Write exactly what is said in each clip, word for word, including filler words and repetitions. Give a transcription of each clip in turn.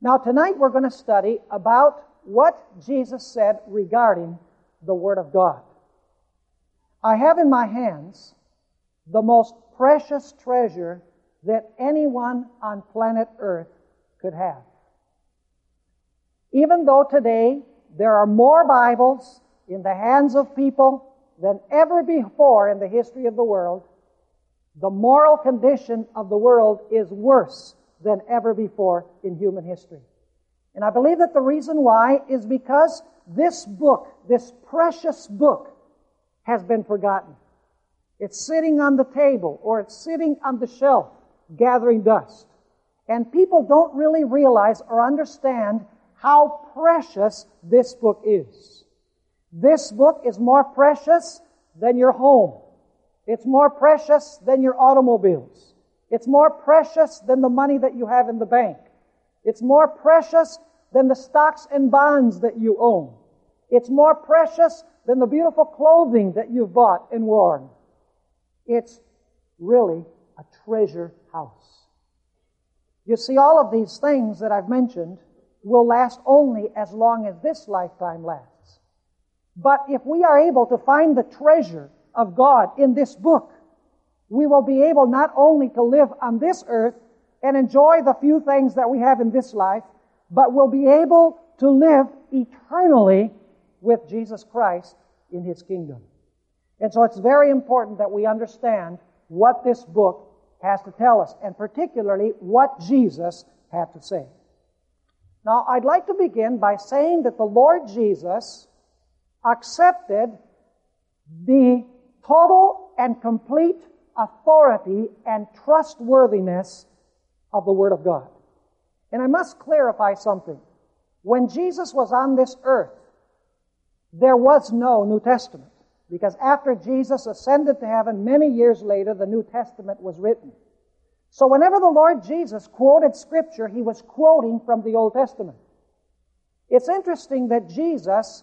Now, tonight we're going to study about what Jesus said regarding the Word of God. I have in my hands the most precious treasure that anyone on planet Earth could have. Even though today there are more Bibles in the hands of people than ever before in the history of the world, the moral condition of the world is worse than ever before in human history. And I believe that the reason why is because this book, this precious book, has been forgotten. It's sitting on the table or it's sitting on the shelf gathering dust. And people don't really realize or understand how precious this book is. This book is more precious than your home. It's more precious than your automobiles. It's more precious than the money that you have in the bank. It's more precious than the stocks and bonds that you own. It's more precious than the beautiful clothing that you've bought and worn. It's really a treasure house. You see, all of these things that I've mentioned will last only as long as this lifetime lasts. But if we are able to find the treasure of God in this book, we will be able not only to live on this earth and enjoy the few things that we have in this life, but we'll be able to live eternally with Jesus Christ in His kingdom. And so it's very important that we understand what this book has to tell us, and particularly what Jesus had to say. Now, I'd like to begin by saying that the Lord Jesus accepted the total and complete authority and trustworthiness of the Word of God. And I must clarify something. When Jesus was on this earth, there was no New Testament, because after Jesus ascended to heaven, many years later, the New Testament was written. So whenever the Lord Jesus quoted Scripture, He was quoting from the Old Testament. It's interesting that Jesus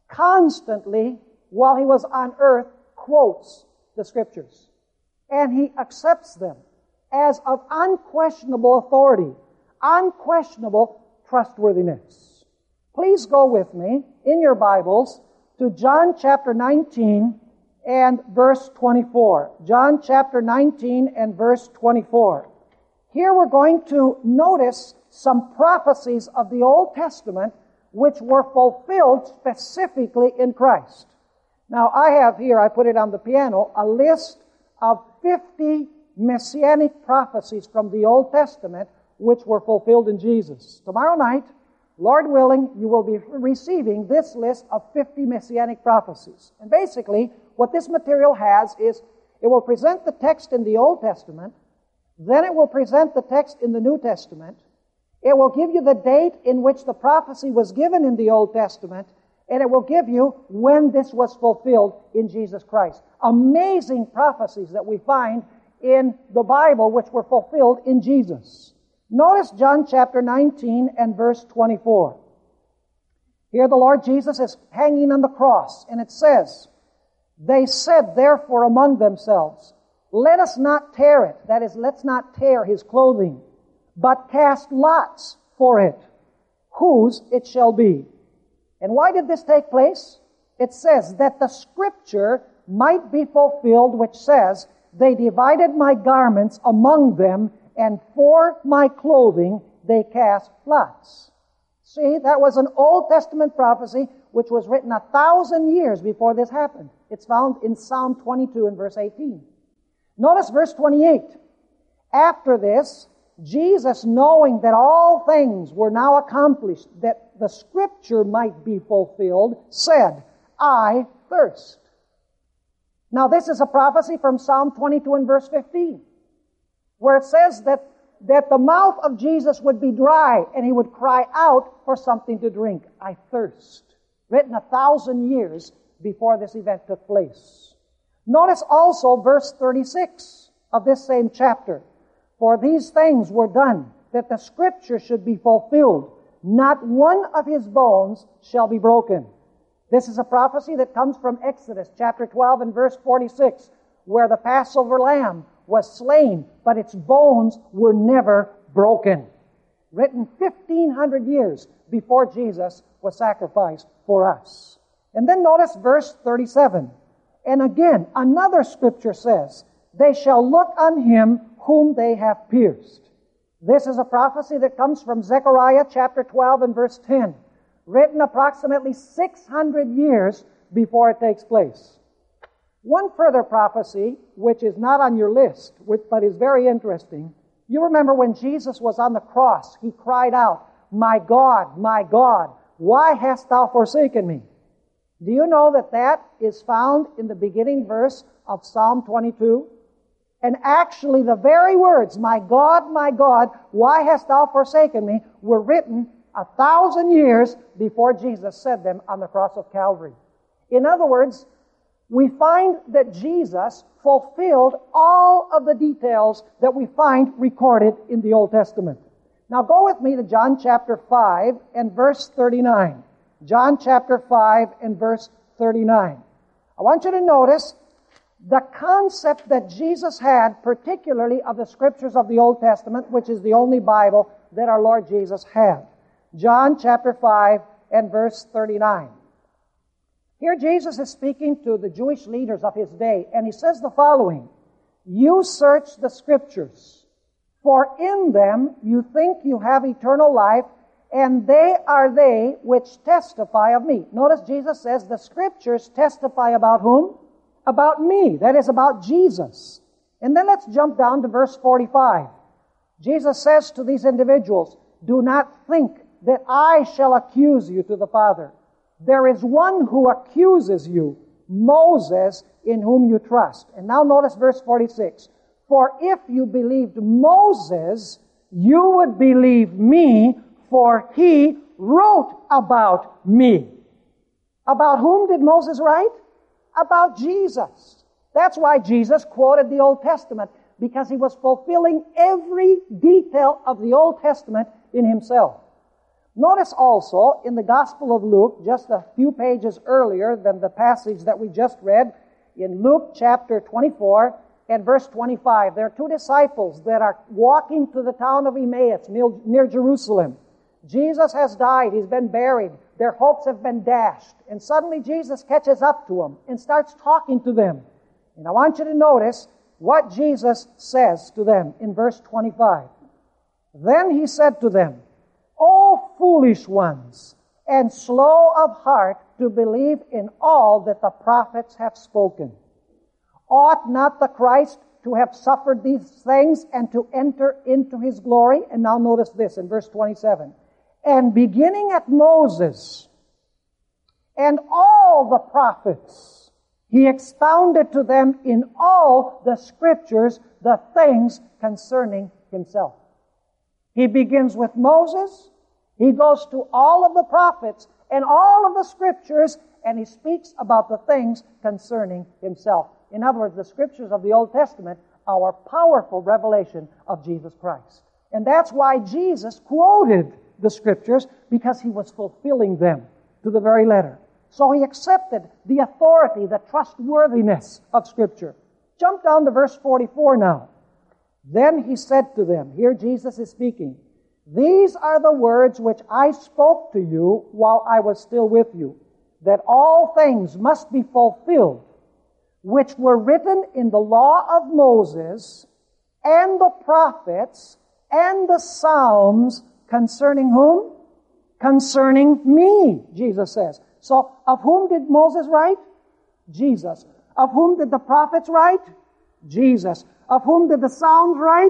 constantly, while He was on earth, quotes the Scriptures. And He accepts them as of unquestionable authority, unquestionable trustworthiness. Please go with me in your Bibles to John chapter nineteen and verse twenty-four. John chapter nineteen and verse twenty-four. Here we're going to notice some prophecies of the Old Testament which were fulfilled specifically in Christ. Now I have here, I put it on the piano, a list of fifty messianic prophecies from the Old Testament which were fulfilled in Jesus. Tomorrow night, Lord willing, you will be receiving this list of fifty messianic prophecies. And basically, what this material has is, it will present the text in the Old Testament, then it will present the text in the New Testament, it will give you the date in which the prophecy was given in the Old Testament, and it will give you when this was fulfilled in Jesus Christ. Amazing prophecies that we find in the Bible which were fulfilled in Jesus. Notice John chapter nineteen and verse twenty-four. Here the Lord Jesus is hanging on the cross, and it says, "They said therefore among themselves, let us not tear it," that is, let's not tear His clothing, "but cast lots for it, whose it shall be." And why did this take place? It says that the Scripture might be fulfilled, which says, "They divided my garments among them, and for my clothing they cast lots." See, that was an Old Testament prophecy which was written a thousand years before this happened. It's found in Psalm twenty-two and verse eighteen. Notice verse twenty-eight. After this, Jesus, knowing that all things were now accomplished, that the Scripture might be fulfilled, said, "I thirst." Now this is a prophecy from Psalm twenty-two and verse fifteen, where it says that, that the mouth of Jesus would be dry and He would cry out for something to drink. "I thirst." Written a thousand years before this event took place. Notice also verse thirty-six of this same chapter. "For these things were done, that the Scripture should be fulfilled. Not one of His bones shall be broken." This is a prophecy that comes from Exodus chapter twelve and verse forty-six, where the Passover lamb was slain, but its bones were never broken. written fifteen hundred years before Jesus was sacrificed for us. And then notice verse thirty-seven. And again, another scripture says, they shall look on him whom they have pierced. This is a prophecy that comes from Zechariah chapter twelve and verse ten, written approximately six hundred years before it takes place. One further prophecy, which is not on your list, but is very interesting. You remember when Jesus was on the cross, he cried out, "My God, my God, why hast thou forsaken me?" Do you know that that is found in the beginning verse of Psalm twenty-two? And actually the very words, "My God, my God, why hast thou forsaken me?" were written a thousand years before Jesus said them on the cross of Calvary. In other words, we find that Jesus fulfilled all of the details that we find recorded in the Old Testament. Now go with me to John chapter five and verse thirty-nine. John chapter five and verse thirty-nine. I want you to notice the concept that Jesus had, particularly of the Scriptures of the Old Testament, which is the only Bible that our Lord Jesus had. John chapter five and verse thirty-nine. Here Jesus is speaking to the Jewish leaders of his day, and he says the following, "You search the Scriptures, for in them you think you have eternal life, and they are they which testify of me." Notice Jesus says the Scriptures testify about whom? About me. That is about Jesus. And then let's jump down to verse forty-five. Jesus says to these individuals, "Do not think that I shall accuse you to the Father. There is one who accuses you, Moses, in whom you trust." And now notice verse forty-six. "For if you believed Moses, you would believe me, for he wrote about me." About whom did Moses write? About Jesus. That's why Jesus quoted the Old Testament, because he was fulfilling every detail of the Old Testament in himself. Notice also in the Gospel of Luke, just a few pages earlier than the passage that we just read, in Luke chapter twenty-four and verse twenty-five, there are two disciples that are walking to the town of Emmaus near, near Jerusalem. Jesus has died. He's been buried. Their hopes have been dashed. And suddenly Jesus catches up to them and starts talking to them. And I want you to notice what Jesus says to them in verse twenty-five. "Then he said to them, O foolish ones, and slow of heart to believe in all that the prophets have spoken. Ought not the Christ to have suffered these things and to enter into his glory?" And now notice this in verse twenty-seven. "And beginning at Moses and all the prophets, he expounded to them in all the Scriptures the things concerning himself." He begins with Moses, he goes to all of the prophets and all of the Scriptures, and he speaks about the things concerning himself. In other words, the Scriptures of the Old Testament are a powerful revelation of Jesus Christ. And that's why Jesus quoted the Scriptures, because he was fulfilling them to the very letter. So he accepted the authority, the trustworthiness of Scripture. Jump down to verse forty-four now. "Then he said to them," here Jesus is speaking, "These are the words which I spoke to you while I was still with you, that all things must be fulfilled, which were written in the law of Moses, and the prophets, and the Psalms, concerning whom? Concerning me," Jesus says. So, of whom did Moses write? Jesus. Of whom did the prophets write? Jesus. Of whom did the Psalms write?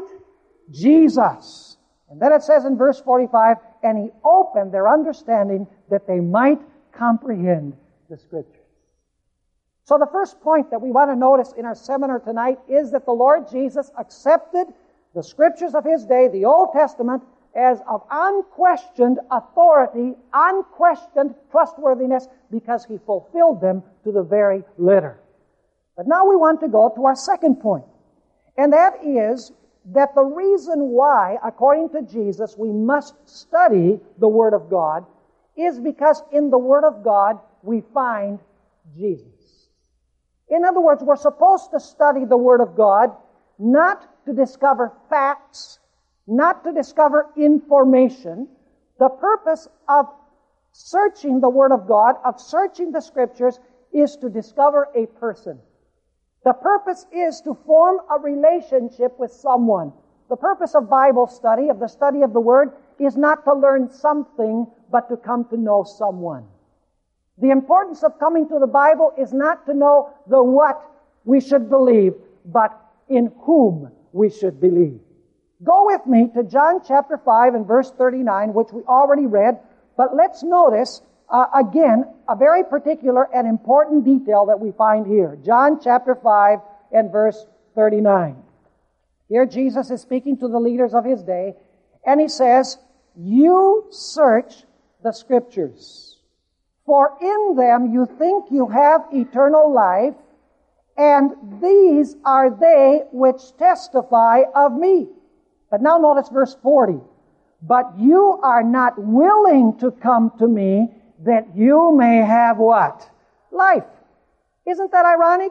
Jesus. And then it says in verse forty-five, "And he opened their understanding that they might comprehend the Scriptures." So the first point that we want to notice in our seminar tonight is that the Lord Jesus accepted the Scriptures of his day, the Old Testament, as of unquestioned authority, unquestioned trustworthiness, because he fulfilled them to the very letter. But now we want to go to our second point, and that is that the reason why, according to Jesus, we must study the Word of God is because in the Word of God we find Jesus. In other words, we're supposed to study the Word of God not to discover facts, not to discover information. The purpose of searching the Word of God, of searching the Scriptures, is to discover a person. The purpose is to form a relationship with someone. The purpose of Bible study, of the study of the Word, is not to learn something, but to come to know someone. The importance of coming to the Bible is not to know the what we should believe, but in whom we should believe. Go with me to John chapter five and verse thirty-nine, which we already read, but let's notice uh, again a very particular and important detail that we find here. John chapter five and verse thirty-nine. Here Jesus is speaking to the leaders of His day, and He says, "You search the Scriptures, for in them you think you have eternal life, and these are they which testify of me." But now notice verse forty. "But you are not willing to come to me, that you may have" what? Life. Isn't that ironic?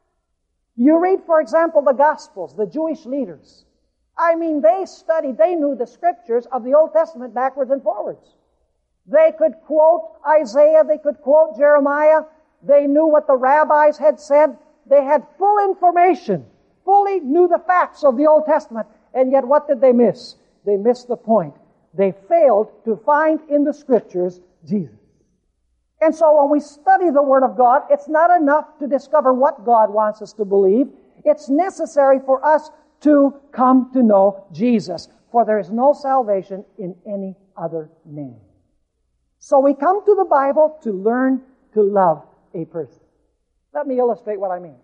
You read, for example, the Gospels, the Jewish leaders. I mean, they studied, they knew the Scriptures of the Old Testament backwards and forwards. They could quote Isaiah, they could quote Jeremiah, they knew what the rabbis had said. They had full information, fully knew the facts of the Old Testament, and yet what did they miss? They missed the point. They failed to find in the Scriptures Jesus. And so when we study the Word of God, it's not enough to discover what God wants us to believe. It's necessary for us to come to know Jesus, for there is no salvation in any other name. So we come to the Bible to learn to love a person. Let me illustrate what I mean.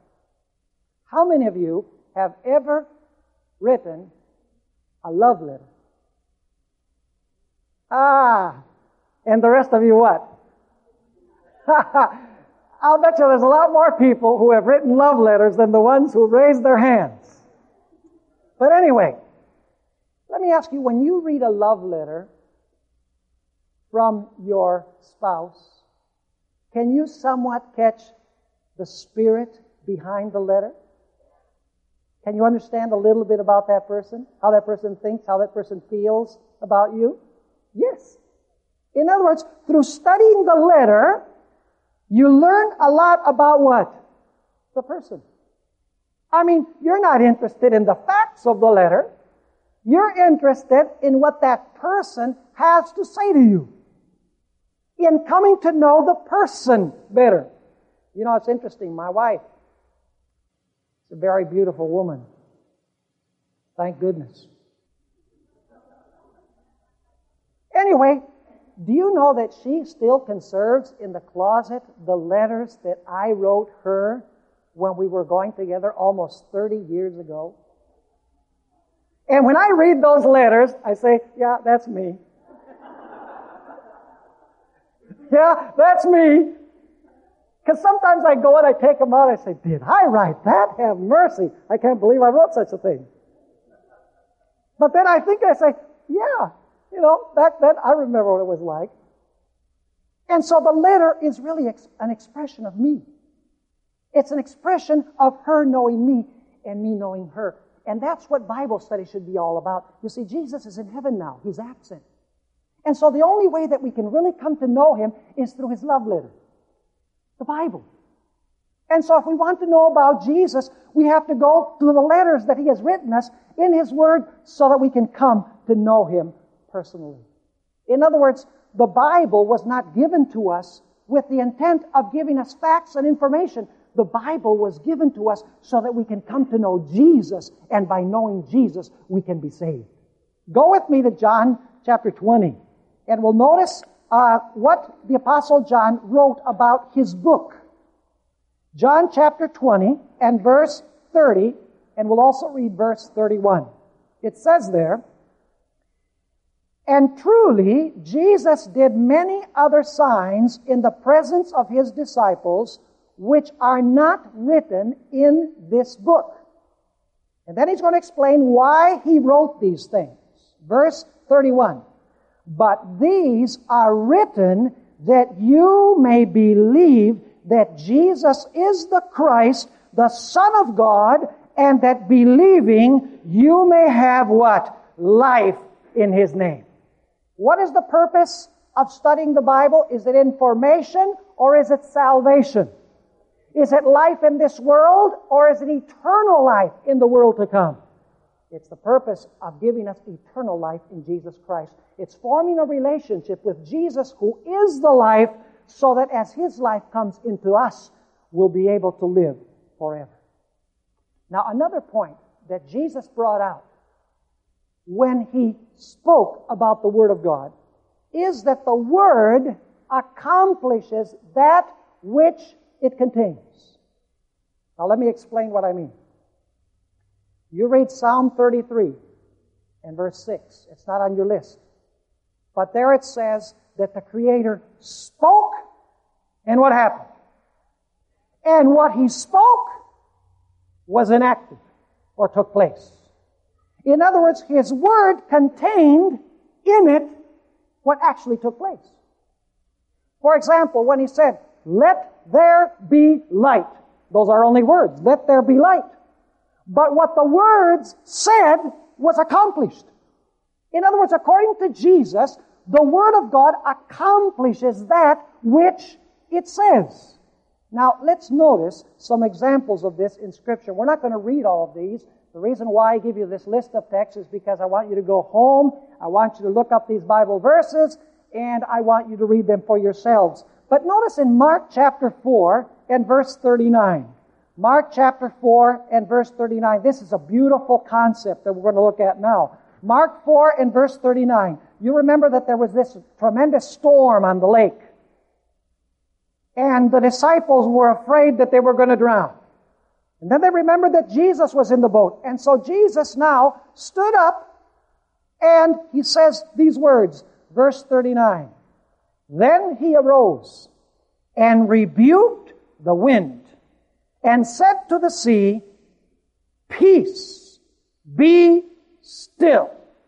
How many of you have ever written a love letter? Ah, and the rest of you what? I'll bet you there's a lot more people who have written love letters than the ones who raised their hands. But anyway, let me ask you, when you read a love letter from your spouse, can you somewhat catch the spirit behind the letter? Can you understand a little bit about that person? How that person thinks, how that person feels about you? Yes. In other words, through studying the letter, you learn a lot about what? The person. I mean, you're not interested in the facts of the letter. You're interested in what that person has to say to you. In coming to know the person better. You know, it's interesting. My wife is a very beautiful woman. Thank goodness. Anyway, do you know that she still conserves in the closet the letters that I wrote her when we were going together almost thirty years ago? And when I read those letters, I say, yeah, that's me. Yeah, that's me. Because sometimes I go and I take them out and I say, did I write that? Have mercy. I can't believe I wrote such a thing. But then I think I say, yeah, you know, back then I remember what it was like. And so the letter is really ex- an expression of me. It's an expression of her knowing me and me knowing her. And that's what Bible study should be all about. You see, Jesus is in heaven now. He's absent. And so the only way that we can really come to know Him is through His love letter, the Bible. And so if we want to know about Jesus, we have to go through the letters that He has written us in His Word so that we can come to know Him personally. In other words, the Bible was not given to us with the intent of giving us facts and information. The Bible was given to us so that we can come to know Jesus, and by knowing Jesus, we can be saved. Go with me to John chapter twenty, and we'll notice uh, what the Apostle John wrote about his book. John chapter twenty and verse thirty, and we'll also read verse thirty-one. It says there, "And truly, Jesus did many other signs in the presence of His disciples, which are not written in this book." And then he's going to explain why he wrote these things. Verse thirty-one, "But these are written that you may believe that Jesus is the Christ, the Son of God, and that believing you may have" what? life in His name. What is the purpose of studying the Bible? Is it information or is it salvation? Is it life in this world or is it eternal life in the world to come? It's the purpose of giving us eternal life in Jesus Christ. It's forming a relationship with Jesus, who is the life, so that as His life comes into us, we'll be able to live forever. Now, another point that Jesus brought out when He spoke about the Word of God is that the Word accomplishes that which it contains. Now, let me explain what I mean. You read Psalm thirty-three and verse six. It's not on your list. But there it says that the Creator spoke, and what happened? And what He spoke was enacted or took place. In other words, His Word contained in it what actually took place. For example, when He said, "Let there be light," those are only words. Let there be light. But what the words said was accomplished. In other words, according to Jesus, the Word of God accomplishes that which it says. Now, let's notice some examples of this in Scripture. We're not going to read all of these. The reason why I give you this list of texts is because I want you to go home, I want you to look up these Bible verses, and I want you to read them for yourselves. But notice in Mark chapter four and verse thirty-nine. Mark chapter four and verse thirty-nine. This is a beautiful concept that we're going to look at now. Mark four and verse thirty-nine. You remember that there was this tremendous storm on the lake. And the disciples were afraid that they were going to drown. And then they remembered that Jesus was in the boat. And so Jesus now stood up and He says these words, verse thirty-nine. Then He arose and rebuked the wind and said to the sea, "Peace, be still."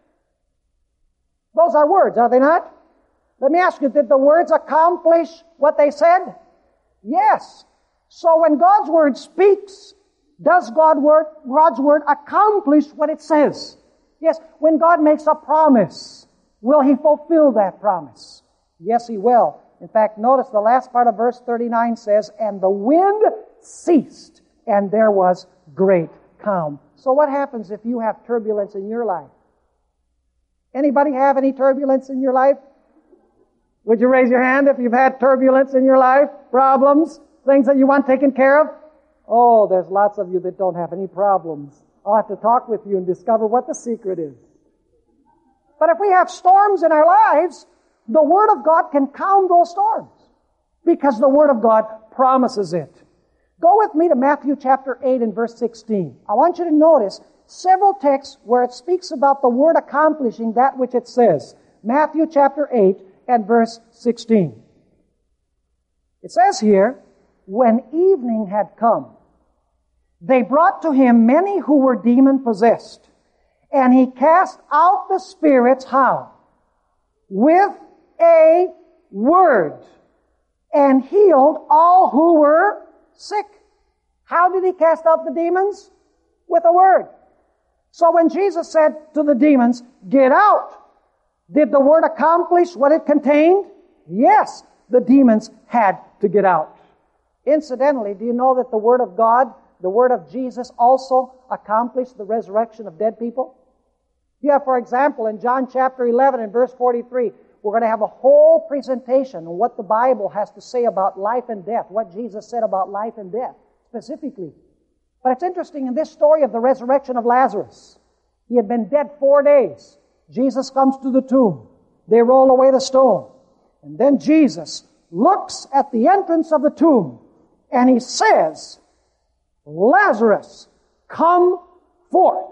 Those are words, are they not? Let me ask you, did the words accomplish what they said? Yes. So when God's Word speaks, does God word, God's Word accomplish what it says? Yes. When God makes a promise, will He fulfill that promise? Yes, He will. In fact, notice the last part of verse thirty-nine says, "And the wind ceased, and there was great calm." So what happens if you have turbulence in your life? Anybody have any turbulence in your life? Would you raise your hand if you've had turbulence in your life? Problems? Things that you want taken care of? Oh, there's lots of you that don't have any problems. I'll have to talk with you and discover what the secret is. But if we have storms in our lives, the Word of God can calm those storms because the Word of God promises it. Go with me to Matthew chapter eight and verse sixteen. I want you to notice several texts where it speaks about the Word accomplishing that which it says. Matthew chapter eight and verse sixteen. It says here, "When evening had come, they brought to Him many who were demon-possessed, and He cast out the spirits," how? "With a word, and healed all who were sick." How did He cast out the demons? With a word. So when Jesus said to the demons, "Get out," did the Word accomplish what it contained? Yes, the demons had to get out. Incidentally, do you know that the Word of God, the Word of Jesus, also accomplished the resurrection of dead people? You have, for example, in John chapter eleven and verse forty-three, we're going to have a whole presentation on what the Bible has to say about life and death, what Jesus said about life and death, specifically. But it's interesting in this story of the resurrection of Lazarus. He had been dead four days. Jesus comes to the tomb. They roll away the stone. And then Jesus looks at the entrance of the tomb and He says, "Lazarus, come forth."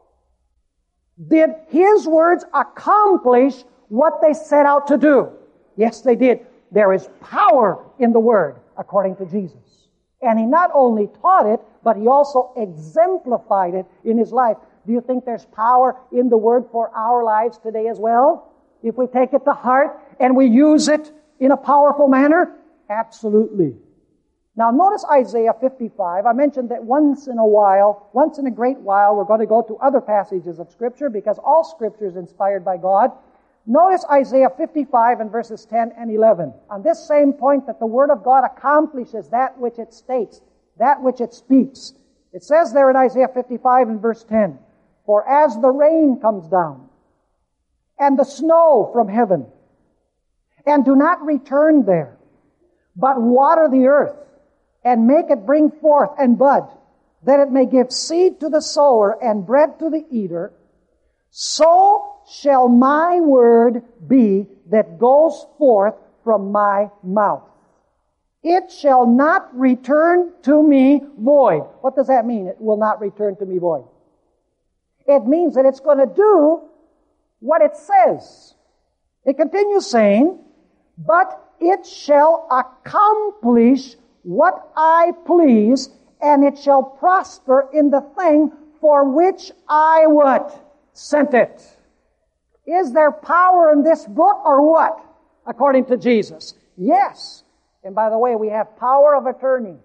Did His words accomplish what they set out to do? Yes, they did. There is power in the Word, according to Jesus. And He not only taught it, but He also exemplified it in His life. Do you think there's power in the Word for our lives today as well? If we take it to heart and we use it in a powerful manner? Absolutely. Now notice Isaiah fifty-five. I mentioned that once in a while, once in a great while, we're going to go to other passages of Scripture because all Scripture is inspired by God. Notice Isaiah fifty-five and verses ten and eleven. On this same point that the Word of God accomplishes that which it states, that which it speaks. It says there in Isaiah fifty-five and verse ten, "For as the rain comes down, and the snow from heaven, and do not return there, but water the earth, and make it bring forth and bud, that it may give seed to the sower and bread to the eater, so shall my word be that goes forth from my mouth. It shall not return to me void." What does that mean, it will not return to me void? It means that it's going to do what it says. It continues saying, "But it shall accomplish what I please, and it shall prosper in the thing for which I what? Sent it." Is there power in this book or what? According to Jesus. Yes. And by the way, we have power of attorney.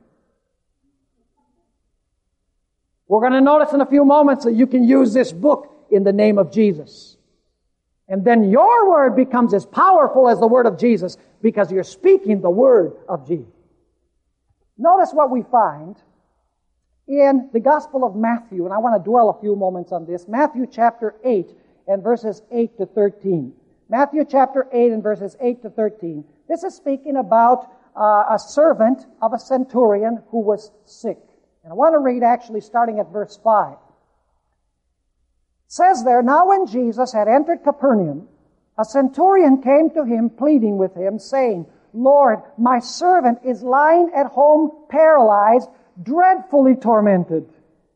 We're going to notice in a few moments that you can use this book in the name of Jesus. And then your word becomes as powerful as the word of Jesus because you're speaking the word of Jesus. Notice what we find in the Gospel of Matthew, and I want to dwell a few moments on this. Matthew chapter eight and verses eight to thirteen. Matthew chapter eight and verses eight to thirteen. This is speaking about uh, a servant of a centurion who was sick. And I want to read actually starting at verse five. It says there, "Now when Jesus had entered Capernaum, a centurion came to him pleading with him, saying, 'Lord, my servant is lying at home paralyzed, dreadfully tormented.'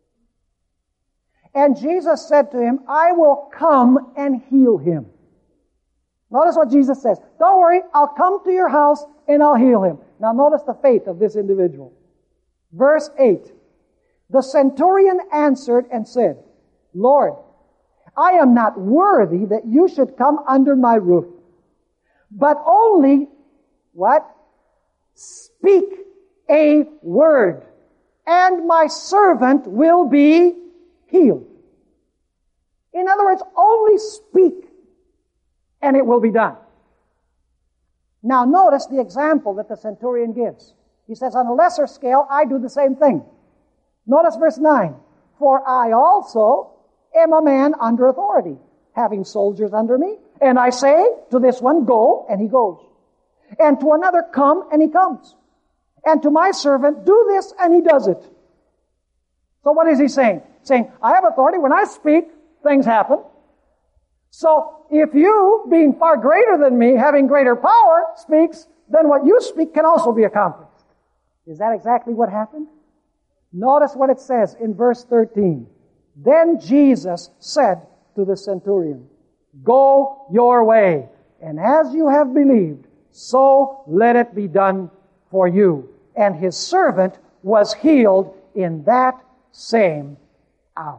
And Jesus said to him, 'I will come and heal him.'" Notice what Jesus says. "Don't worry, I'll come to your house and I'll heal him." Now notice the faith of this individual. Verse eight. "The centurion answered and said, 'Lord, I am not worthy that you should come under my roof, but only,' what? "Speak a word, and my servant will be healed." In other words, only speak, and it will be done. Now notice the example that the centurion gives. He says, on a lesser scale, I do the same thing. Notice verse nine. "For I also am a man under authority, having soldiers under me. And I say to this one, 'Go,' and he goes. And to another, 'Come,' and he comes. And to my servant, 'Do this,' and he does it." So what is he saying? Saying, I have authority. When I speak, things happen. So if you, being far greater than me, having greater power, speaks, then what you speak can also be accomplished. Is that exactly what happened? Notice what it says in verse thirteen. "Then Jesus said to the centurion, 'Go your way, and as you have believed, so let it be done for you.' And his servant was healed in that same hour."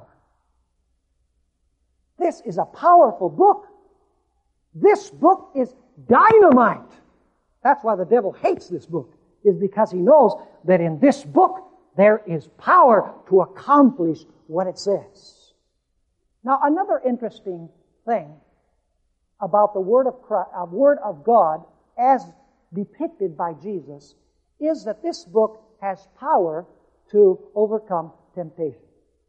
This is a powerful book. This book is dynamite. That's why the devil hates this book, is because he knows that in this book there is power to accomplish what it says. Now, another interesting thing about the Word of Christ, uh, Word of God as depicted by Jesus is that this book has power to overcome temptation.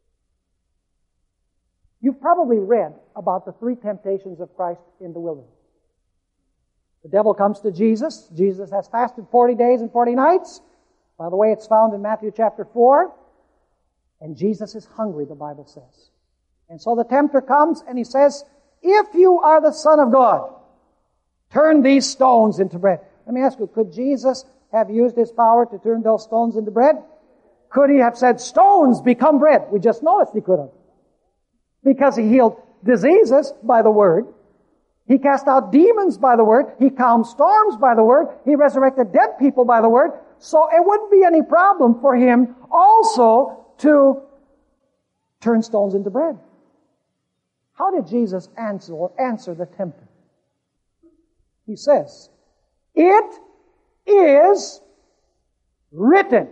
You've probably read about the three temptations of Christ in the wilderness. The devil comes to Jesus. Jesus has fasted forty days and forty nights. By the way, it's found in Matthew chapter four. And Jesus is hungry, the Bible says. And so the tempter comes and he says, "If you are the Son of God, turn these stones into bread." Let me ask you, could Jesus have used his power to turn those stones into bread? Could he have said, "Stones become bread"? We just noticed he could have. Because he healed diseases by the Word. He cast out demons by the Word. He calmed storms by the Word. He resurrected dead people by the Word. So it wouldn't be any problem for him also to turn stones into bread. How did Jesus answer, answer the tempter? He says, "It is written.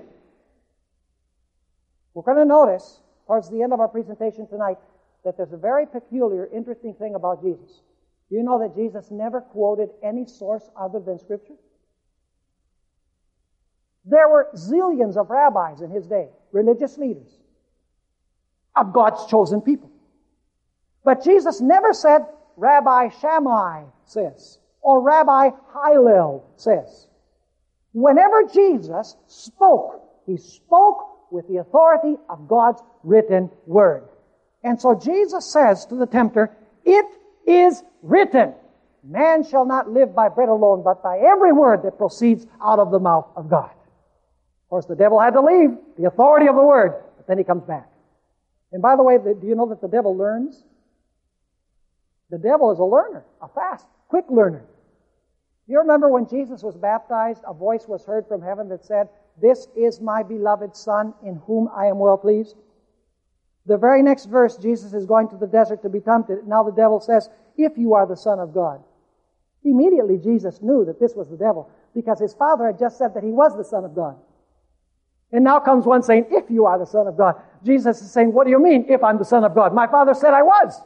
We're going to notice, towards the end of our presentation tonight, that there's a very peculiar, interesting thing about Jesus. Do you know that Jesus never quoted any source other than Scripture? There were zillions of rabbis in his day, religious leaders, of God's chosen people. But Jesus never said, Rabbi Shammai says, or Rabbi Hillel says. Whenever Jesus spoke, he spoke with the authority of God's written word. And so Jesus says to the tempter, it is written, man shall not live by bread alone, but by every word that proceeds out of the mouth of God. Of course, the devil had to leave the authority of the word, but then he comes back. And by the way, do you know that the devil learns? The devil is a learner, a fast, quick learner. You remember when Jesus was baptized, a voice was heard from heaven that said, this is my beloved Son, in whom I am well pleased. The very next verse, Jesus is going to the desert to be tempted. Now the devil says, if you are the Son of God. Immediately Jesus knew that this was the devil, because his Father had just said that he was the Son of God. And now comes one saying, if you are the Son of God. Jesus is saying, what do you mean, if I'm the Son of God? My Father said I was.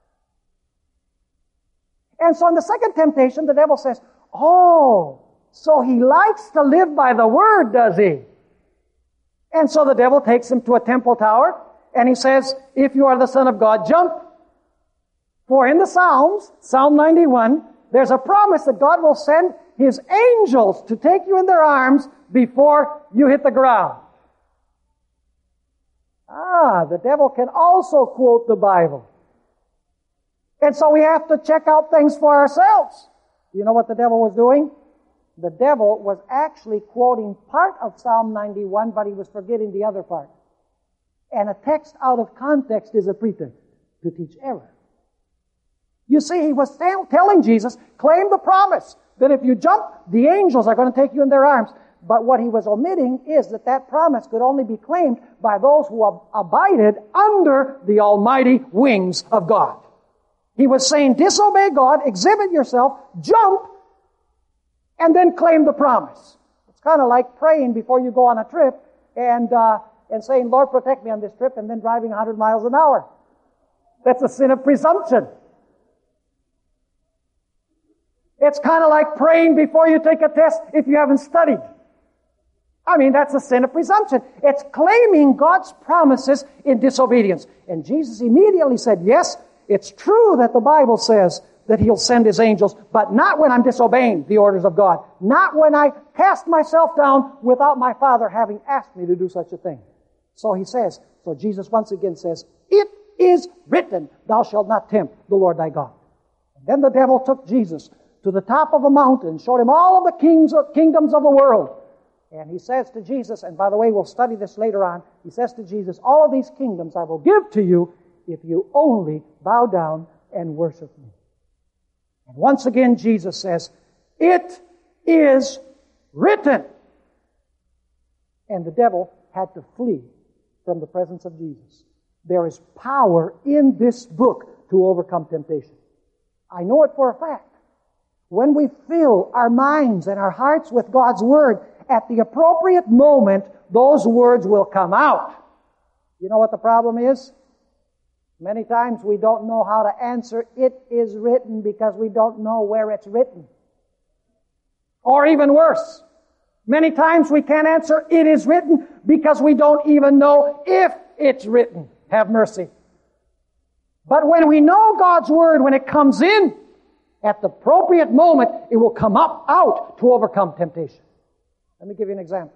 And so in the second temptation, the devil says, oh, so he likes to live by the word, does he? And so the devil takes him to a temple tower, and he says, if you are the Son of God, jump. For in the Psalms, Psalm ninety-one, there's a promise that God will send His angels to take you in their arms before you hit the ground. Ah, the devil can also quote the Bible. And so we have to check out things for ourselves. You know what the devil was doing? The devil was actually quoting part of Psalm ninety-one, but he was forgetting the other part. And a text out of context is a pretext to teach error. You see, he was telling Jesus, claim the promise that if you jump, the angels are going to take you in their arms. But what he was omitting is that that promise could only be claimed by those who ab- abided under the almighty wings of God. He was saying, disobey God, exhibit yourself, jump, and then claim the promise. It's kind of like praying before you go on a trip and uh, and saying, Lord, protect me on this trip, and then driving one hundred miles an hour. That's a sin of presumption. It's kind of like praying before you take a test if you haven't studied. I mean, that's a sin of presumption. It's claiming God's promises in disobedience. And Jesus immediately said, yes, it's true that the Bible says that He'll send His angels, but not when I'm disobeying the orders of God. Not when I cast myself down without my Father having asked me to do such a thing. So He says, so Jesus once again says, it is written, thou shalt not tempt the Lord thy God. And then the devil took Jesus to the top of a mountain, showed him all of the kings of, kingdoms of the world. And he says to Jesus, and by the way, we'll study this later on, he says to Jesus, all of these kingdoms I will give to you if you only bow down and worship me. And once again, Jesus says, it is written. And the devil had to flee from the presence of Jesus. There is power in this book to overcome temptation. I know it for a fact. When we fill our minds and our hearts with God's Word, at the appropriate moment, those words will come out. You know what the problem is? Many times we don't know how to answer, it is written, because we don't know where it's written. Or even worse, many times we can't answer, it is written, because we don't even know if it's written. Have mercy. But when we know God's Word, when it comes in, at the appropriate moment, it will come up out to overcome temptation. Let me give you an example.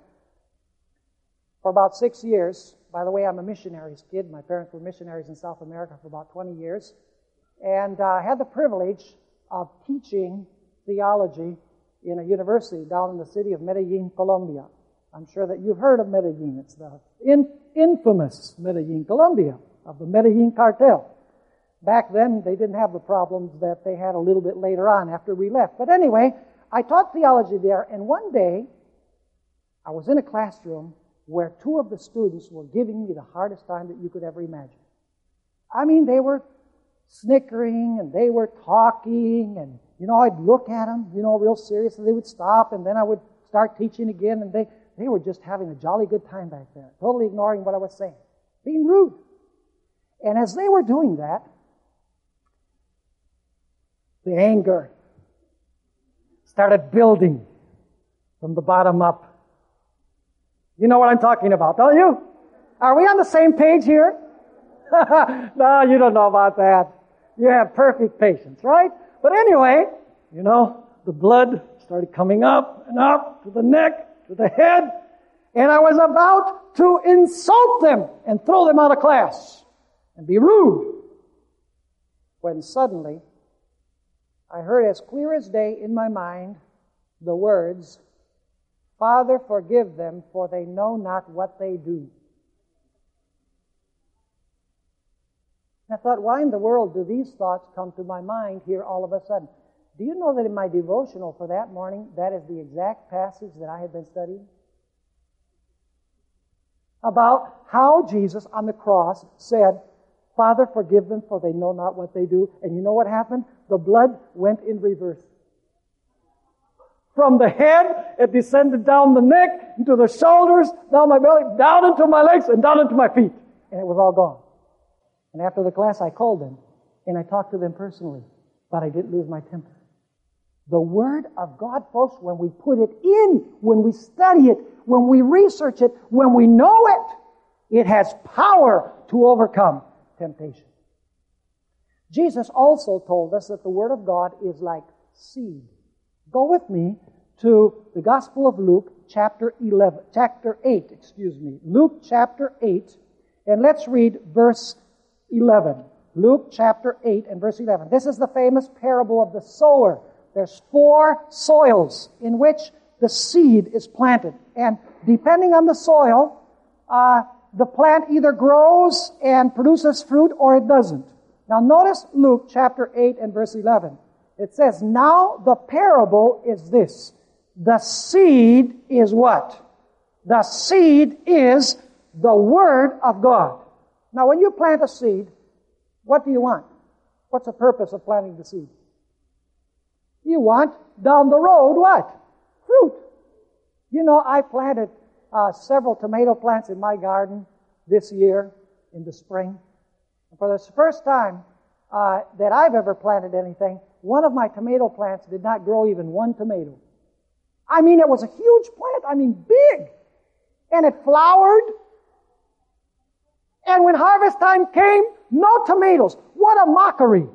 For about six years, by the way, I'm a missionary's kid. My parents were missionaries in South America for about twenty years. And uh, I had the privilege of teaching theology in a university down in the city of Medellin, Colombia. I'm sure that you've heard of Medellin. It's the in, infamous Medellin, Colombia, of the Medellin cartel. Back then, they didn't have the problems that they had a little bit later on after we left. But anyway, I taught theology there, and one day, I was in a classroom where two of the students were giving me the hardest time that you could ever imagine. I mean, they were snickering, and they were talking, and, you know, I'd look at them, you know, real serious, and they would stop, and then I would start teaching again, and they, they were just having a jolly good time back there, totally ignoring what I was saying, being rude. And as they were doing that, the anger started building from the bottom up. You know what I'm talking about, don't you? Are we on the same page here? No, you don't know about that. You have perfect patience, right? But anyway, you know, the blood started coming up and up to the neck, to the head, and I was about to insult them and throw them out of class and be rude, when suddenly I heard as clear as day in my mind the words, "Father, forgive them, for they know not what they do." I thought, why in the world do these thoughts come to my mind here all of a sudden? Do you know that in my devotional for that morning, that is the exact passage that I had been studying? About how Jesus on the cross said, "Father, forgive them, for they know not what they do." And you know what happened? The blood went in reverse. From the head, it descended down the neck, into the shoulders, down my belly, down into my legs, and down into my feet. And it was all gone. And after the class, I called them, and I talked to them personally. But I didn't lose my temper. The Word of God, folks, when we put it in, when we study it, when we research it, when we know it, it has power to overcome temptation. Jesus also told us that the Word of God is like seed. Go with me to the Gospel of Luke, chapter eleven, chapter eight, excuse me. Luke chapter eight, and let's read verse eleven. Luke chapter eight and verse eleven. This is the famous parable of the sower. There's four soils in which the seed is planted. And depending on the soil, uh, the plant either grows and produces fruit or it doesn't. Now notice Luke chapter eight and verse eleven. It says, "Now the parable is this. The seed is what? The seed is the Word of God." Now when you plant a seed, what do you want? What's the purpose of planting the seed? You want down the road what? Fruit. You know, I planted uh, several tomato plants in my garden this year in the spring. And for the first time uh, that I've ever planted anything, one of my tomato plants did not grow even one tomato. I mean, it was a huge plant. I mean, big. And it flowered. And when harvest time came, no tomatoes. What a mockery.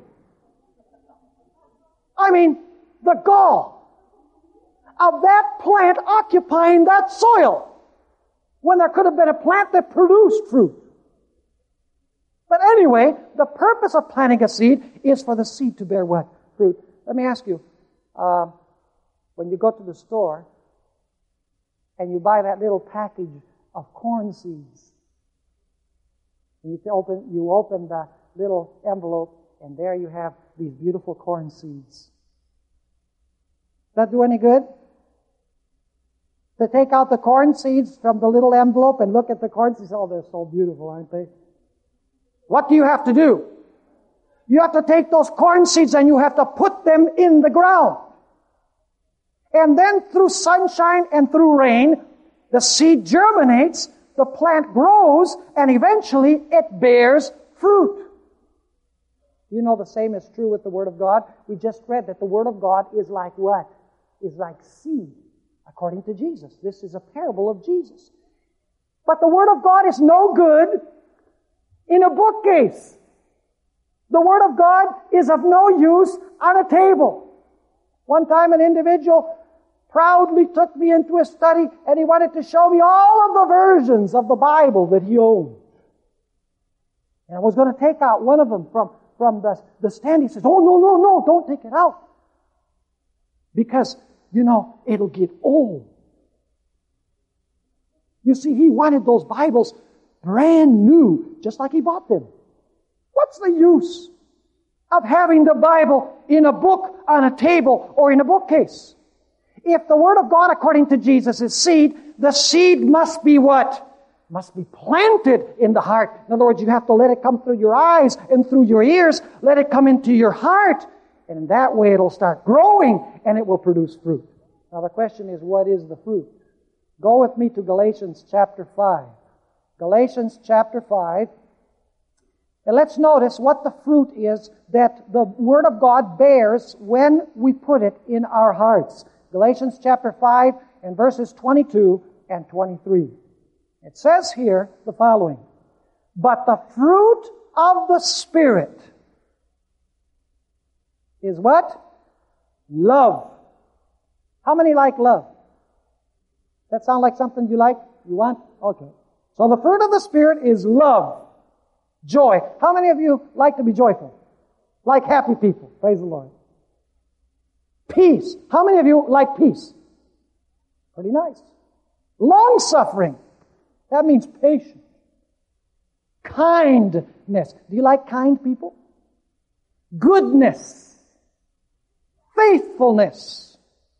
I mean, the gall of that plant occupying that soil when there could have been a plant that produced fruit. But anyway, the purpose of planting a seed is for the seed to bear what? Fruit. Let me ask you, uh, when you go to the store and you buy that little package of corn seeds, and you open, you open the little envelope, and there you have these beautiful corn seeds. Does that do any good? To take out the corn seeds from the little envelope and look at the corn seeds, oh, they're so beautiful, aren't they? What do you have to do? You have to take those corn seeds and you have to put them in the ground. And then through sunshine and through rain, the seed germinates, the plant grows, and eventually it bears fruit. You know the same is true with the Word of God. We just read that the Word of God is like what? Is like seed, according to Jesus. This is a parable of Jesus. But the Word of God is no good in a bookcase. The Word of God is of no use on a table. One time an individual proudly took me into a study and he wanted to show me all of the versions of the Bible that he owned. And I was going to take out one of them from, from the, the stand. He says, "Oh, no, no, no, don't take it out. Because, you know, it'll get old." You see, he wanted those Bibles brand new, just like he bought them. What's the use of having the Bible in a book on a table or in a bookcase? If the Word of God, according to Jesus, is seed, the seed must be what? Must be planted in the heart. In other words, you have to let it come through your eyes and through your ears. Let it come into your heart. And in that way it'll start growing and it will produce fruit. Now the question is, what is the fruit? Go with me to Galatians chapter five. Galatians chapter five. And let's notice what the fruit is that the Word of God bears when we put it in our hearts. Galatians chapter five and verses twenty-two and twenty-three. It says here the following. But the fruit of the Spirit is what? Love. How many like love? That sound like something you like? You want? Okay. So the fruit of the Spirit is love. Joy. How many of you like to be joyful? Like happy people? Praise the Lord. Peace. How many of you like peace? Pretty nice. Long-suffering. That means patience. Kindness. Do you like kind people? Goodness. Faithfulness.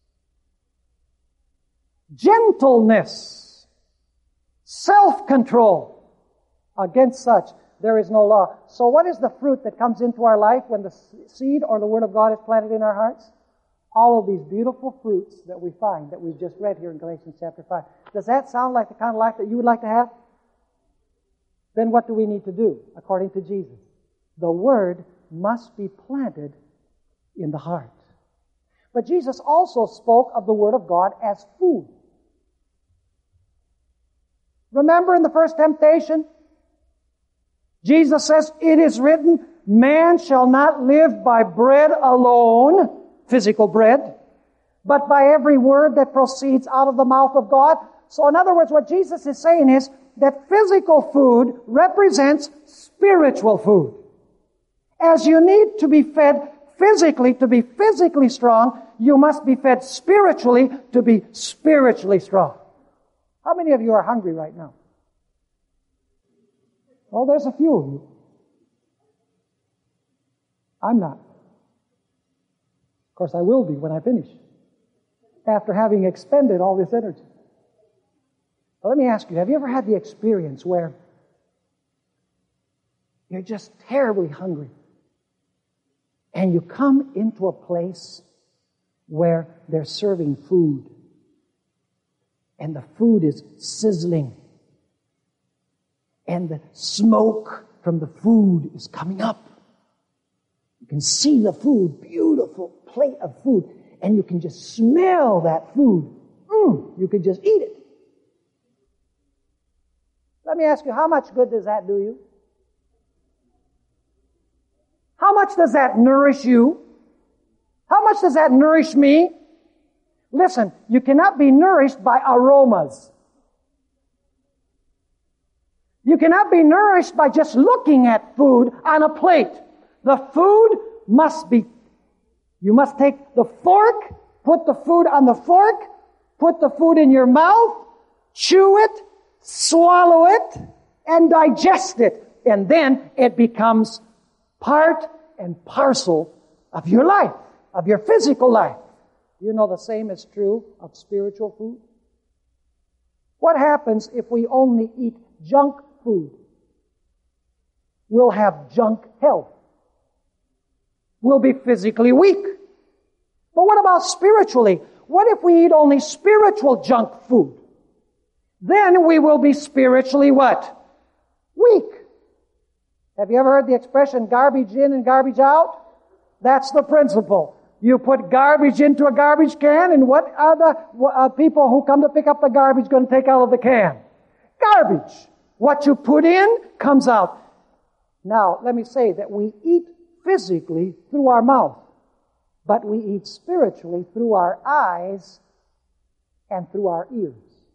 Gentleness. Self-control. Against such there is no law. So what is the fruit that comes into our life when the seed or the Word of God is planted in our hearts? All of these beautiful fruits that we find, that we've just read here in Galatians chapter five. Does that sound like the kind of life that you would like to have? Then what do we need to do, according to Jesus? The Word must be planted in the heart. But Jesus also spoke of the Word of God as food. Remember in the first temptation? Jesus says, it is written, man shall not live by bread alone, physical bread, but by every word that proceeds out of the mouth of God. So in other words, what Jesus is saying is that physical food represents spiritual food. As you need to be fed physically to be physically strong, you must be fed spiritually to be spiritually strong. How many of you are hungry right now? Well, there's a few of you. I'm not. Of course, I will be when I finish, after having expended all this energy. But let me ask you, have you ever had the experience where you're just terribly hungry and you come into a place where they're serving food and the food is sizzling and the smoke from the food is coming up? You can see the food, beautiful plate of food, and you can just smell that food. Mm, you can just eat it. Let me ask you, how much good does that do you? How much does that nourish you? How much does that nourish me? Listen, you cannot be nourished by aromas. You cannot be nourished by just looking at food on a plate. The food must be, you must take the fork, put the food on the fork, put the food in your mouth, chew it, swallow it, and digest it. And then it becomes part and parcel of your life, of your physical life. You know the same is true of spiritual food. What happens if we only eat junk food? We'll have junk health. We'll be physically weak. But what about spiritually? What if we eat only spiritual junk food? Then we will be spiritually what? Weak. Have you ever heard the expression garbage in and garbage out? That's the principle. You put garbage into a garbage can, and what are the uh, people who come to pick up the garbage going to take out of the can? Garbage. What you put in comes out. Now, let me say that we eat physically through our mouth, but we eat spiritually through our eyes and through our ears.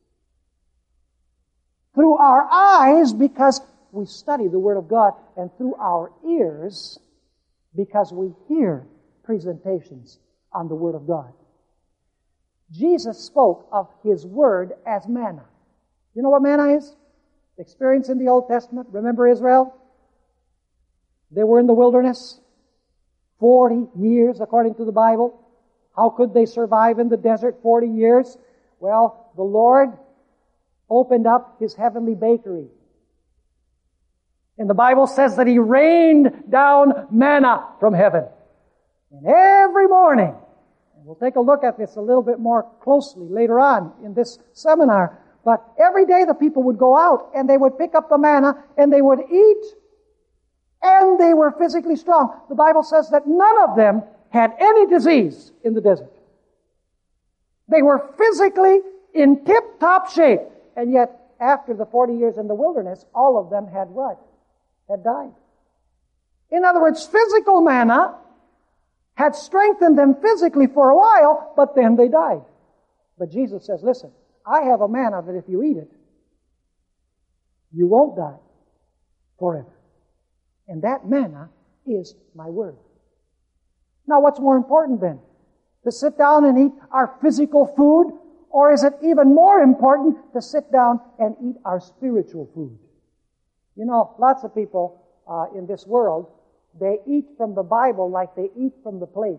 Through our eyes because we study the Word of God, and through our ears because we hear presentations on the Word of God. Jesus spoke of His Word as manna. You know what manna is? Experience in the Old Testament. Remember Israel? They were in the wilderness forty years according to the Bible. How could they survive in the desert forty years? Well, the Lord opened up His heavenly bakery. And the Bible says that He rained down manna from heaven. And every morning, We'll take a look at this a little bit more closely later on in this seminar. But every day the people would go out and they would pick up the manna and they would eat, and they were physically strong. The Bible says that none of them had any disease in the desert. They were physically in tip-top shape. And yet, after the forty years in the wilderness, all of them had what? Had died. In other words, physical manna had strengthened them physically for a while, but then they died. But Jesus says, listen, I have a manna that if you eat it, you won't die forever. And that manna is my word. Now, what's more important then? To sit down and eat our physical food? Or is it even more important to sit down and eat our spiritual food? You know, lots of people uh, in this world, they eat from the Bible like they eat from the plate.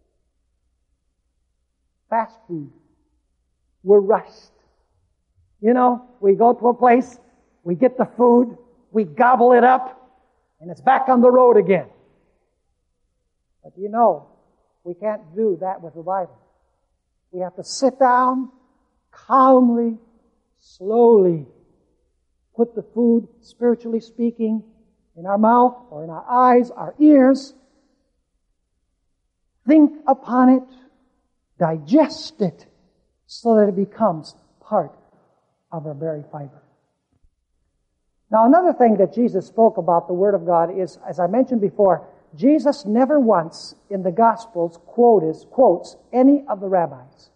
Fast food. We're rushed. You know, we go to a place, we get the food, we gobble it up, and it's back on the road again. But you know, we can't do that with the Bible. We have to sit down, calmly, slowly, put the food, spiritually speaking, in our mouth or in our eyes, our ears, think upon it, digest it, so that it becomes part of our very fiber. Now, another thing that Jesus spoke about the Word of God is, as I mentioned before, Jesus never once in the Gospels quotes, quotes any of the rabbis.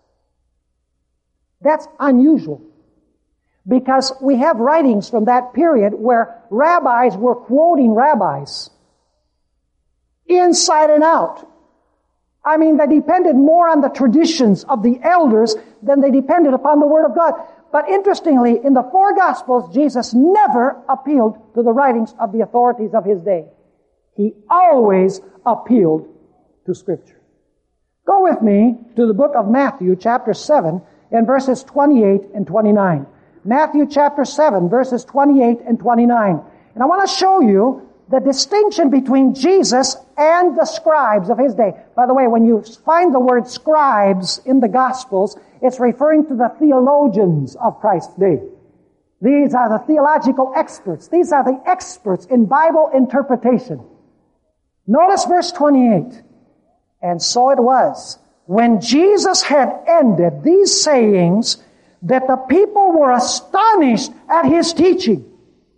That's unusual, because we have writings from that period where rabbis were quoting rabbis inside and out. I mean, they depended more on the traditions of the elders than they depended upon the Word of God. But interestingly, in the four Gospels, Jesus never appealed to the writings of the authorities of His day. He always appealed to Scripture. Go with me to the book of Matthew, chapter seven, and verses twenty-eight and twenty-nine. Matthew chapter seven, verses twenty-eight and twenty-nine. And I want to show you the distinction between Jesus and the scribes of His day. By the way, when you find the word scribes in the Gospels, it's referring to the theologians of Christ's day. These are the theological experts. These are the experts in Bible interpretation. Notice verse twenty-eight. And so it was, when Jesus had ended these sayings, that the people were astonished at His teaching.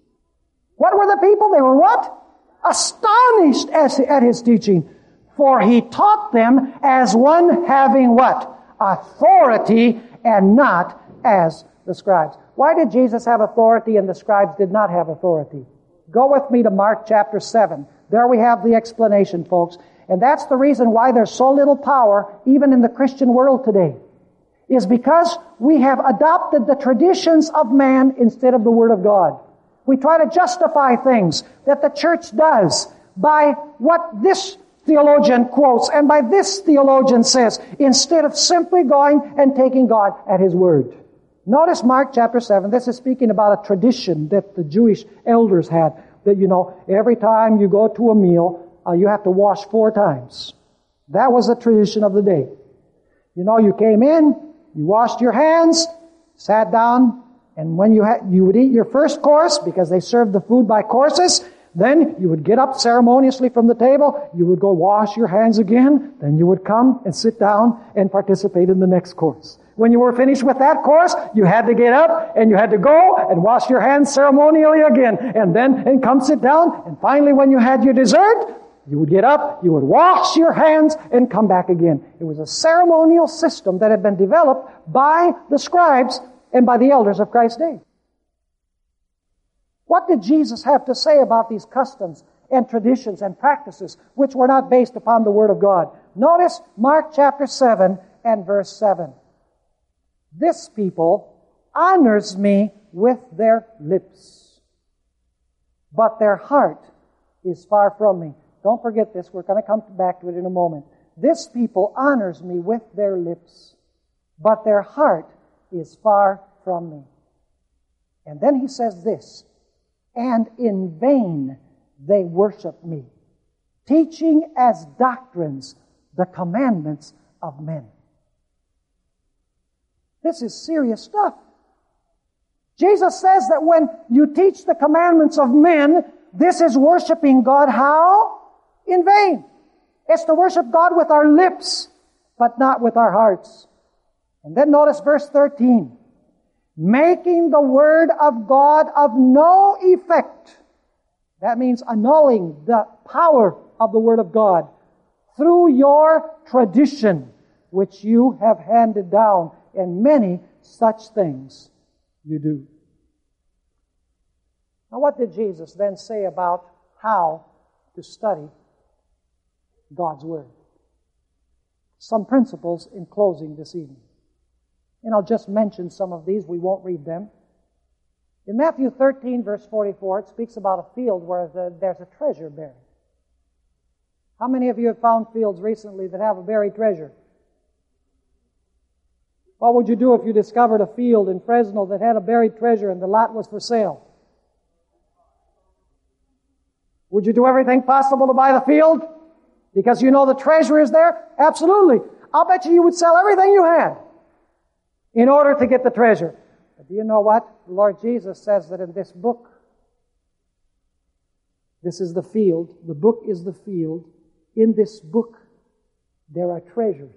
What were the people? They were what? Astonished at His teaching. For He taught them as one having what? Authority, and not as the scribes. Why did Jesus have authority and the scribes did not have authority? Go with me to Mark chapter seven. There we have the explanation, folks. And that's the reason why there's so little power even in the Christian world today. Is because we have adopted the traditions of man instead of the Word of God. We try to justify things that the church does by what this theologian quotes and by this theologian says, instead of simply going and taking God at His word. Notice Mark chapter seven. This is speaking about a tradition that the Jewish elders had. That, you know, every time you go to a meal, uh, you have to wash four times. That was the tradition of the day. You know, you came in, you washed your hands, sat down, and when you had, you would eat your first course, because they served the food by courses, then you would get up ceremoniously from the table, you would go wash your hands again, then you would come and sit down and participate in the next course. When you were finished with that course, you had to get up and you had to go and wash your hands ceremonially again, and then and come sit down, and finally when you had your dessert, you would get up, you would wash your hands, and come back again. It was a ceremonial system that had been developed by the scribes and by the elders of Christ's day. What did Jesus have to say about these customs and traditions and practices which were not based upon the Word of God? Notice Mark chapter seven and verse seven. This people honors me with their lips, but their heart is far from me. Don't forget this. We're going to come back to it in a moment. This people honors me with their lips, but their heart is far from me. And then he says this, and in vain they worship me, teaching as doctrines the commandments of men. This is serious stuff. Jesus says that when you teach the commandments of men, this is worshiping God how? In vain. It's to worship God with our lips, but not with our hearts. And then notice verse thirteen. Making the word of God of no effect. That means annulling the power of the word of God through your tradition, which you have handed down, and many such things you do. Now, what did Jesus then say about how to study God's Word? Some principles in closing this evening. And I'll just mention some of these. We won't read them. In Matthew thirteen, verse forty-four, it speaks about a field where the, there's a treasure buried. How many of you have found fields recently that have a buried treasure? What would you do if you discovered a field in Fresno that had a buried treasure and the lot was for sale? Would you do everything possible to buy the field? Because you know the treasure is there? Absolutely. I'll bet you you would sell everything you had in order to get the treasure. But do you know what? The Lord Jesus says that in this book, this is the field, the book is the field. In this book, there are treasures.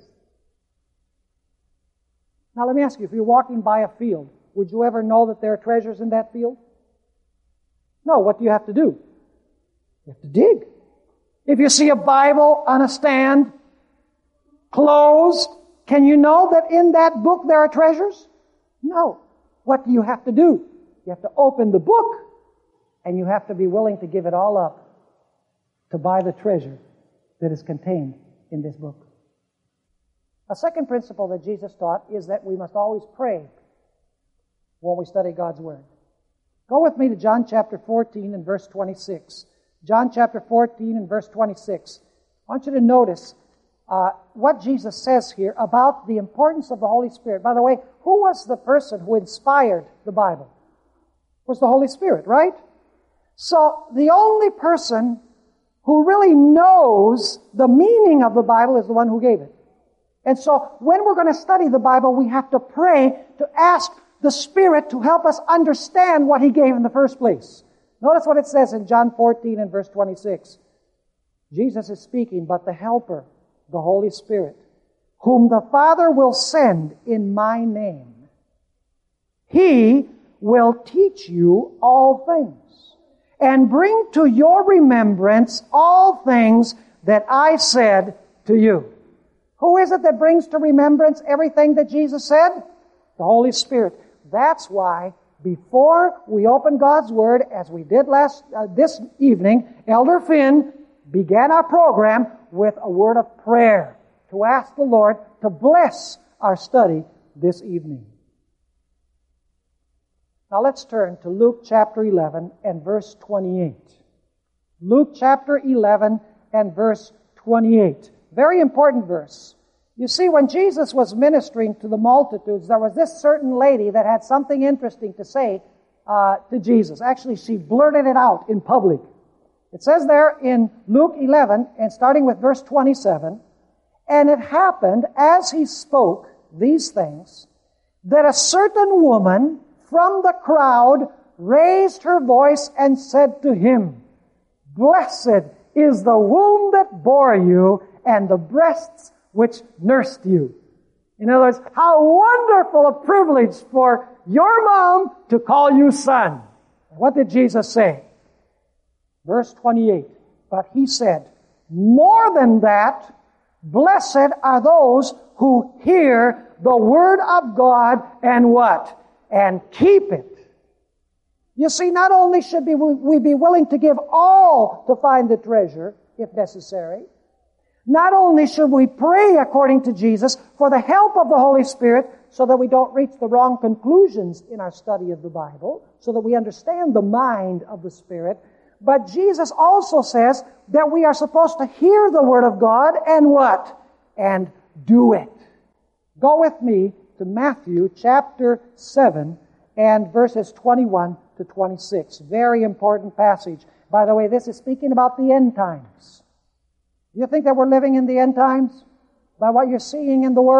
Now let me ask you, if you're walking by a field, would you ever know that there are treasures in that field? No, what do you have to do? You have to dig. If you see a Bible on a stand, closed, can you know that in that book there are treasures? No. What do you have to do? You have to open the book, and you have to be willing to give it all up to buy the treasure that is contained in this book. A second principle that Jesus taught is that we must always pray when we study God's Word. Go with me to John chapter fourteen and verse twenty-six. John chapter fourteen and verse twenty-six. I want you to notice uh, what Jesus says here about the importance of the Holy Spirit. By the way, who was the person who inspired the Bible? It was the Holy Spirit, right? So the only person who really knows the meaning of the Bible is the one who gave it. And so when we're going to study the Bible, we have to pray to ask the Spirit to help us understand what He gave in the first place. Notice what it says in John fourteen and verse twenty-six. Jesus is speaking, but the Helper, the Holy Spirit, whom the Father will send in my name, He will teach you all things and bring to your remembrance all things that I said to you. Who is it that brings to remembrance everything that Jesus said? The Holy Spirit. That's why before we open God's Word, as we did last uh, this evening, Elder Finn began our program with a word of prayer to ask the Lord to bless our study this evening. Now let's turn to Luke chapter eleven and verse twenty-eight. Luke chapter eleven and verse twenty-eight. Very important verse. You see, when Jesus was ministering to the multitudes, there was this certain lady that had something interesting to say uh, to Jesus. Actually, she blurted it out in public. It says there in Luke eleven, and starting with verse twenty-seven, and it happened as he spoke these things, that a certain woman from the crowd raised her voice and said to him, Blessed is the womb that bore you, and the breasts which nursed you. In other words, how wonderful a privilege for your mom to call you son. What did Jesus say? Verse twenty-eight, but he said, more than that, blessed are those who hear the word of God and what? And keep it. You see, not only should we be willing to give all to find the treasure, if necessary, not only should we pray according to Jesus for the help of the Holy Spirit so that we don't reach the wrong conclusions in our study of the Bible, so that we understand the mind of the Spirit, but Jesus also says that we are supposed to hear the Word of God and what? And do it. Go with me to Matthew chapter seven and verses twenty-one to twenty-six. Very important passage. By the way, this is speaking about the end times. Do you think that we're living in the end times? By what you're seeing in the world?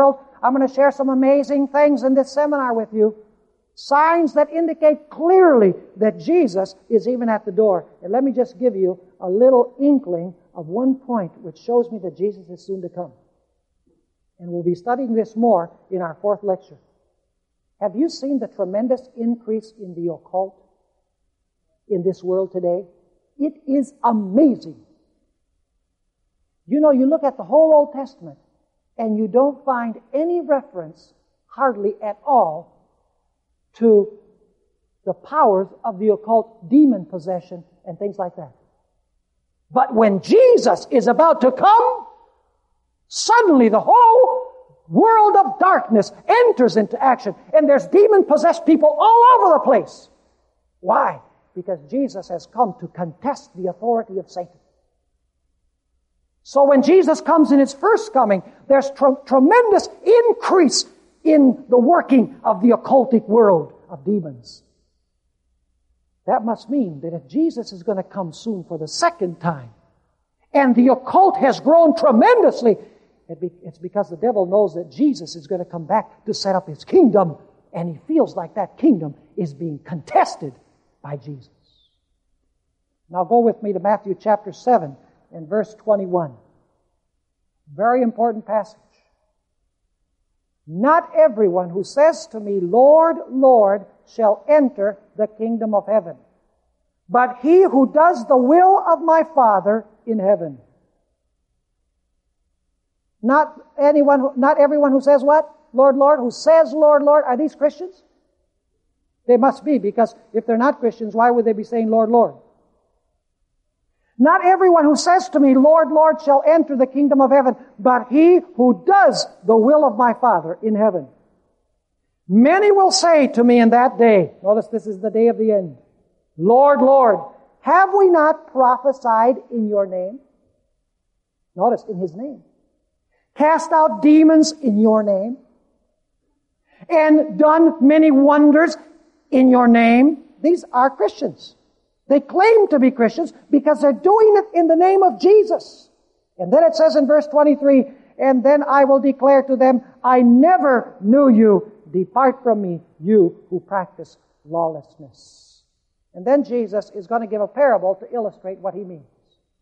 I'm going to share some amazing things in this seminar with you. Signs that indicate clearly that Jesus is even at the door. And let me just give you a little inkling of one point which shows me that Jesus is soon to come. And we'll be studying this more in our fourth lecture. Have you seen the tremendous increase in the occult in this world today? It is amazing. You know, you look at the whole Old Testament and you don't find any reference, hardly at all, to the powers of the occult, demon possession, and things like that. But when Jesus is about to come, suddenly the whole world of darkness enters into action, and there's demon-possessed people all over the place. Why? Because Jesus has come to contest the authority of Satan. So when Jesus comes in His first coming, there's tr- tremendous increase in the working of the occultic world of demons. That must mean that if Jesus is going to come soon for the second time, and the occult has grown tremendously, it's because the devil knows that Jesus is going to come back to set up His kingdom, and he feels like that kingdom is being contested by Jesus. Now go with me to Matthew chapter seven and verse twenty-one. Very important passage. Not everyone who says to me, Lord, Lord, shall enter the kingdom of heaven, but he who does the will of my Father in heaven. Not anyone, who, not everyone who says what? Lord, Lord, who says Lord, Lord. Are these Christians? They must be, because if they're not Christians, why would they be saying Lord, Lord? Not everyone who says to me, Lord, Lord, shall enter the kingdom of heaven, but he who does the will of my Father in heaven. Many will say to me in that day, notice this is the day of the end, Lord, Lord, have we not prophesied in your name? Notice, in His name. Cast out demons in your name, and done many wonders in your name. These are Christians. They claim to be Christians because they're doing it in the name of Jesus. And then it says in verse twenty-three, and then I will declare to them, I never knew you. Depart from me, you who practice lawlessness. And then Jesus is going to give a parable to illustrate what He means.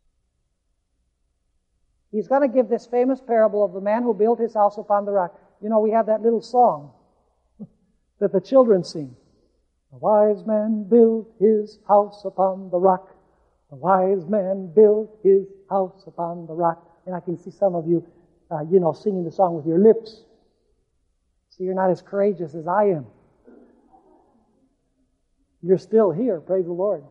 He's going to give this famous parable of the man who built his house upon the rock. You know, we have that little song that the children sing. The wise man built his house upon the rock. The wise man built his house upon the rock. And I can see some of you, uh, you know, singing the song with your lips. So you're not as courageous as I am. You're still here, praise the Lord.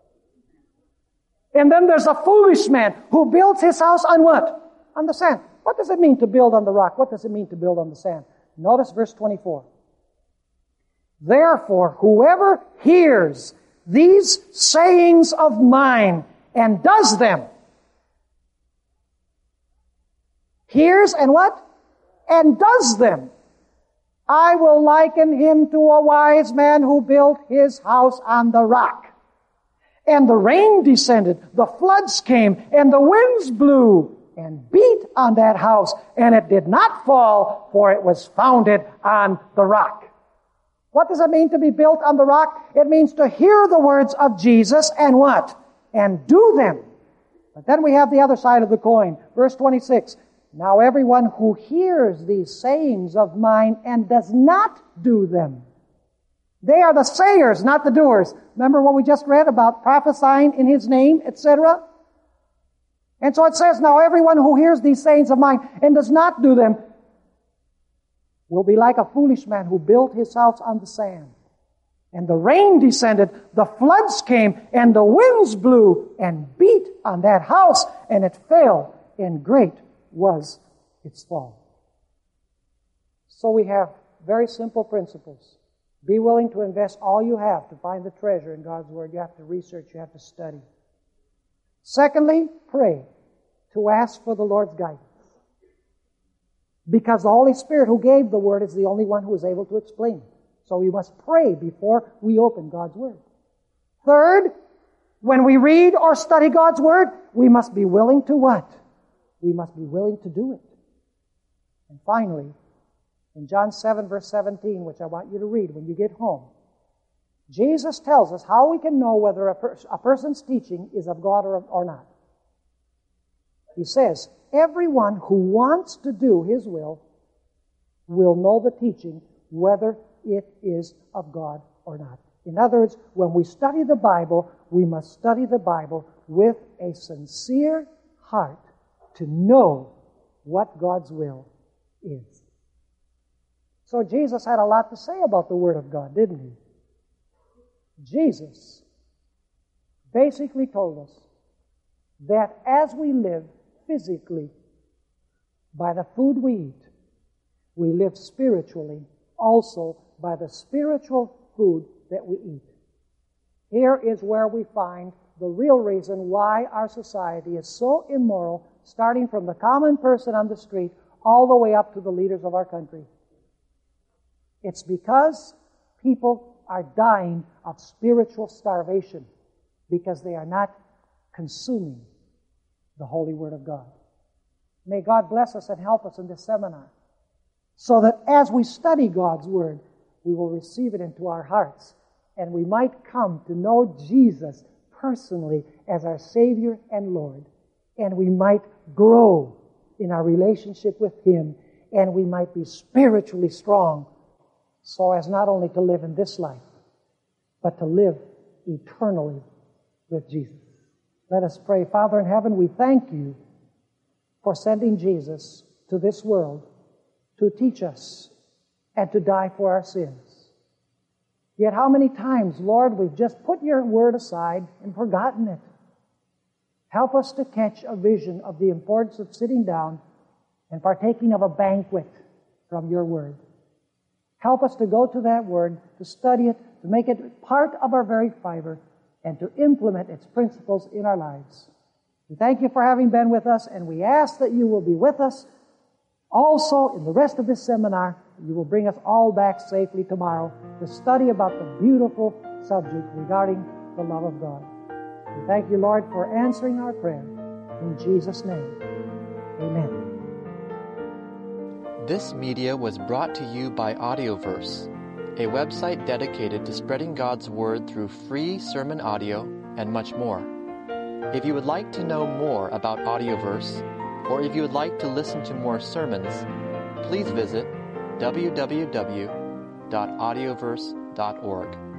And then there's a foolish man who builds his house on what? On the sand. What does it mean to build on the rock? What does it mean to build on the sand? Notice verse twenty-four. Therefore, whoever hears these sayings of mine and does them, hears and what? And does them, I will liken him to a wise man who built his house on the rock. And the rain descended, the floods came, and the winds blew and beat on that house, and it did not fall, for it was founded on the rock. What does it mean to be built on the rock? It means to hear the words of Jesus and what? And do them. But then we have the other side of the coin. Verse twenty-six. Now everyone who hears these sayings of mine and does not do them, they are the sayers, not the doers. Remember what we just read about prophesying in His name, et cetera? And so it says, now everyone who hears these sayings of mine and does not do them will be like a foolish man who built his house on the sand. And the rain descended, the floods came, and the winds blew and beat on that house, and it fell, and great was its fall. So we have very simple principles. Be willing to invest all you have to find the treasure in God's Word. You have to research, you have to study. Secondly, pray to ask for the Lord's guidance. Because the Holy Spirit who gave the Word is the only one who is able to explain it. So we must pray before we open God's Word. Third, when we read or study God's Word, we must be willing to what? We must be willing to do it. And finally, In John seven, verse seventeen, which I want you to read when you get home, Jesus tells us how we can know whether a, per- a person's teaching is of God or, or not. He says, everyone who wants to do His will will know the teaching, whether it is of God or not. In other words, when we study the Bible, we must study the Bible with a sincere heart to know what God's will is. So Jesus had a lot to say about the Word of God, didn't He? Jesus basically told us that as we live physically by the food we eat, we live spiritually also by the spiritual food that we eat. Here is where we find the real reason why our society is so immoral, starting from the common person on the street all the way up to the leaders of our country. It's because people are dying of spiritual starvation because they are not consuming the Holy Word of God. May God bless us and help us in this seminar so that as we study God's Word, we will receive it into our hearts and we might come to know Jesus personally as our Savior and Lord, and we might grow in our relationship with Him, and we might be spiritually strong so as not only to live in this life, but to live eternally with Jesus. Let us pray. Father in heaven, we thank You for sending Jesus to this world to teach us and to die for our sins. Yet how many times, Lord, we've just put Your Word aside and forgotten it. Help us to catch a vision of the importance of sitting down and partaking of a banquet from Your Word. Help us to go to that Word, to study it, to make it part of our very fiber, and to implement its principles in our lives. We thank You for having been with us, and we ask that You will be with us also in the rest of this seminar. You will bring us all back safely tomorrow to study about the beautiful subject regarding the love of God. We thank You, Lord, for answering our prayer. In Jesus' name, amen. This media was brought to you by Audioverse, a website dedicated to spreading God's Word through free sermon audio and much more. If you would like to know more about Audioverse, or if you would like to listen to more sermons, please visit w w w dot audioverse dot org.